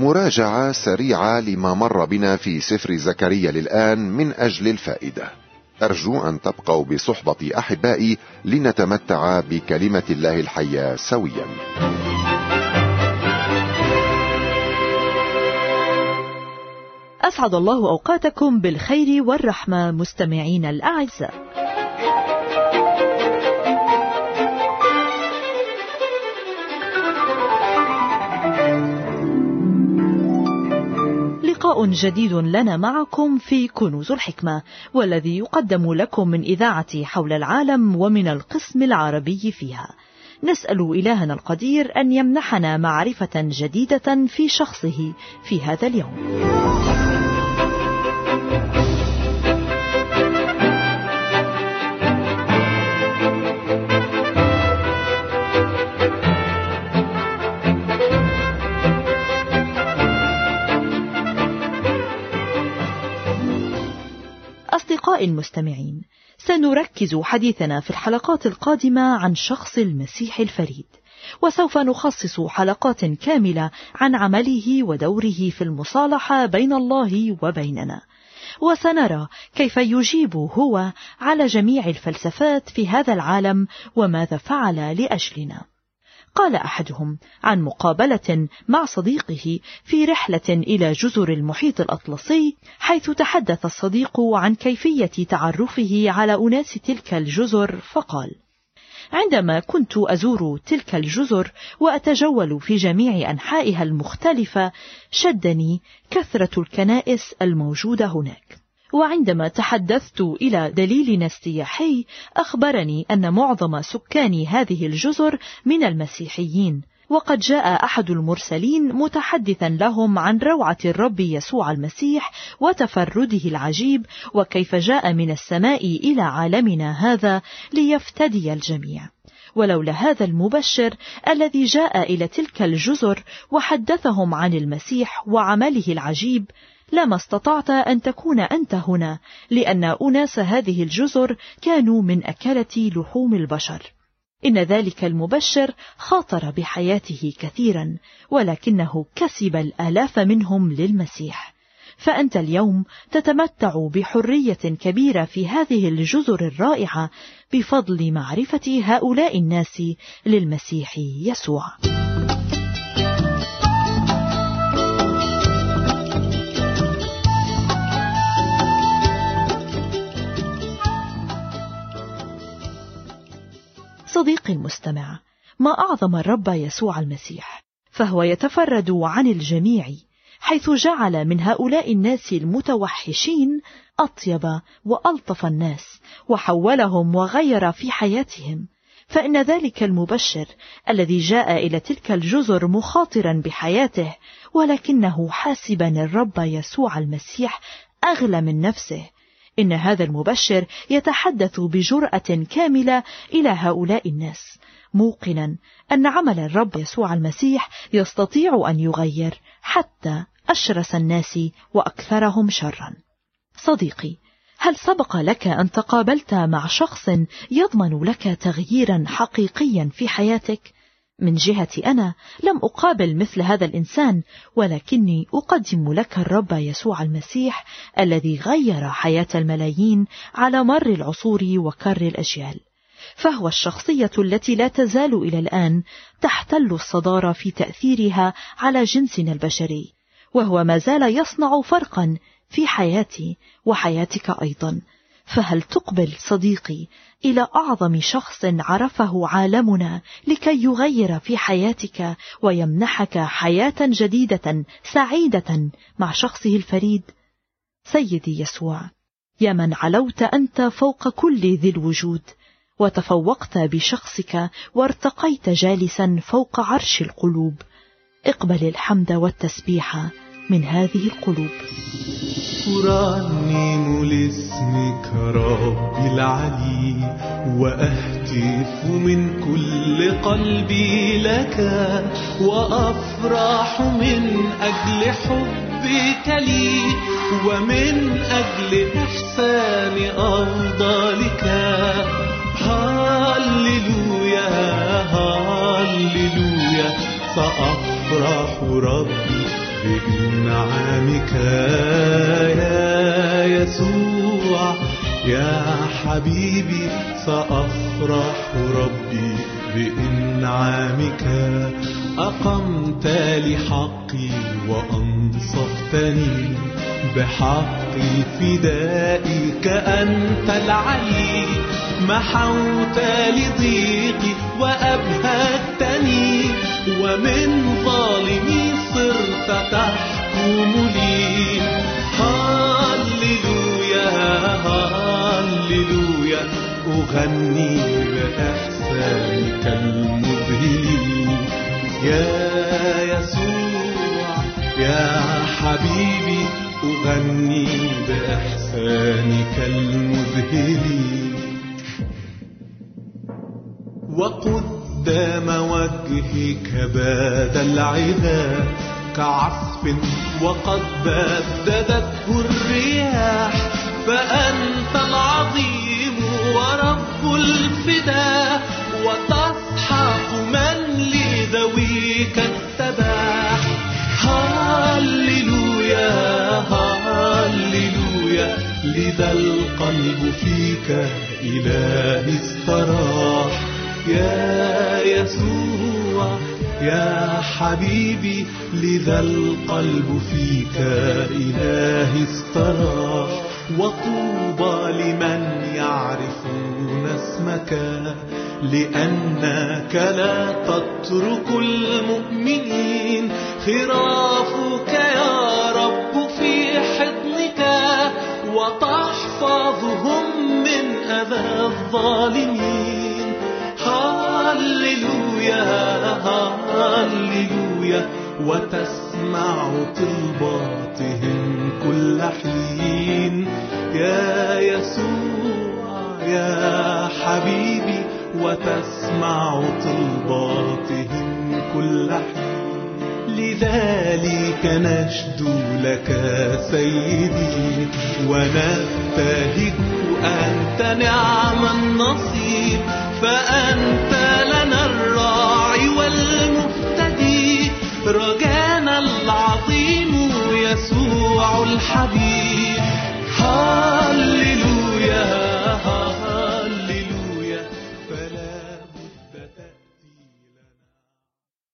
مراجعة سريعة لما مر بنا في سفر زكريا للآن من أجل الفائدة. أرجو أن تبقوا بصحبة أحبائي لنتمتع بكلمة الله الحية سويا. أسعد الله أوقاتكم بالخير والرحمة مستمعين الأعزاء. لقاء جديد لنا معكم في كنوز الحكمة، والذي يقدم لكم من إذاعة حول العالم ومن القسم العربي فيها. نسأل إلهنا القدير أن يمنحنا معرفة جديدة في شخصه في هذا اليوم. أصدقائي المستمعين، سنركز حديثنا في الحلقات القادمة عن شخص المسيح الفريد، وسوف نخصص حلقات كاملة عن عمله ودوره في المصالحة بين الله وبيننا، وسنرى كيف يجيب هو على جميع الفلسفات في هذا العالم وماذا فعل لأجلنا. قال أحدهم عن مقابلة مع صديقه في رحلة إلى جزر المحيط الأطلسي، حيث تحدث الصديق عن كيفية تعرفه على أناس تلك الجزر، فقال: عندما كنت أزور تلك الجزر وأتجول في جميع أنحائها المختلفة، شدني كثرة الكنائس الموجودة هناك. وعندما تحدثت إلى دليلنا السياحي، أخبرني أن معظم سكان هذه الجزر من المسيحيين، وقد جاء أحد المرسلين متحدثا لهم عن روعة الرب يسوع المسيح وتفرده العجيب، وكيف جاء من السماء إلى عالمنا هذا ليفتدي الجميع. ولولا هذا المبشر الذي جاء إلى تلك الجزر وحدثهم عن المسيح وعمله العجيب، لما استطعت أن تكون أنت هنا، لأن أناس هذه الجزر كانوا من أكلة لحوم البشر. إن ذلك المبشر خاطر بحياته كثيرا، ولكنه كسب الآلاف منهم للمسيح. فأنت اليوم تتمتع بحرية كبيرة في هذه الجزر الرائعة بفضل معرفة هؤلاء الناس للمسيح يسوع. صديقي المستمع، ما أعظم الرب يسوع المسيح، فهو يتفرد عن الجميع، حيث جعل من هؤلاء الناس المتوحشين أطيب وألطف الناس، وحولهم وغير في حياتهم. فإن ذلك المبشر الذي جاء إلى تلك الجزر مخاطرا بحياته، ولكنه حاسبا الرب يسوع المسيح أغلى من نفسه، إن هذا المبشر يتحدث بجرأة كاملة إلى هؤلاء الناس، موقنا أن عمل الرب يسوع المسيح يستطيع أن يغير حتى أشرس الناس وأكثرهم شرا. صديقي، هل سبق لك أن تقابلت مع شخص يضمن لك تغييرا حقيقيا في حياتك؟ من جهتي أنا لم أقابل مثل هذا الإنسان، ولكني أقدم لك الرب يسوع المسيح الذي غير حياة الملايين على مر العصور وكر الأجيال. فهو الشخصية التي لا تزال إلى الآن تحتل الصدارة في تأثيرها على جنسنا البشري، وهو ما زال يصنع فرقا في حياتي وحياتك أيضا. فهل تقبل صديقي إلى أعظم شخص عرفه عالمنا لكي يغير في حياتك ويمنحك حياة جديدة سعيدة مع شخصه الفريد؟ سيدي يسوع، يا من علوت أنت فوق كل ذي الوجود، وتفوقت بشخصك وارتقيت جالسا فوق عرش القلوب، اقبل الحمد والتسبيح من هذه القلوب. أرنم لاسمك ربي العلي، وأهتف من كل قلبي لك، وأفرح من أجل حبك لي، ومن أجل إحسان أفضلك. هاليلويا هاليلويا، سأفرح ربي بإنعامك يا يسوع يا حبيبي، سأفرح ربي بإنعامك. أقمت لي حقي وأنصفتني، بحق فدائك أنت العلي. محوت لي ضيقي وأبهجتني، ومن ظالمي صرت تحكم لي. هاليلويا هاليلويا، أغني بإحسانك المذهل يا يسوع يا حبيبي. أغني بإحسانك المذهل. وقدام وجهك باد العذاب كعصف، وقد بددته الرياح. فأنت العظيم ورب الفداء، وتسحق من لذويك التباح. هاليلويا هاليلويا، لذا القلب فيك إلهي استراح. يا يسوع يا حبيبي، لذا القلب فيك إلهي استراح. وطوبى لمن يعرفون اسمك، لأنك لا تترك المؤمنين. خرافك يا رب في حضنك، وتحفظهم من أذى الظالمين. هاليلويا هاليلويا، وتسمع طلباتهم كل حين. يا يسوع يا حبيبي، وتسمع طلباتهم كل حين. لذلك نشدو لك سيدي، ونبتهج أنت نعم النصيب. فأنت لنا الراعي والمفتدي، رجانا العظيم يسوع الحبيب.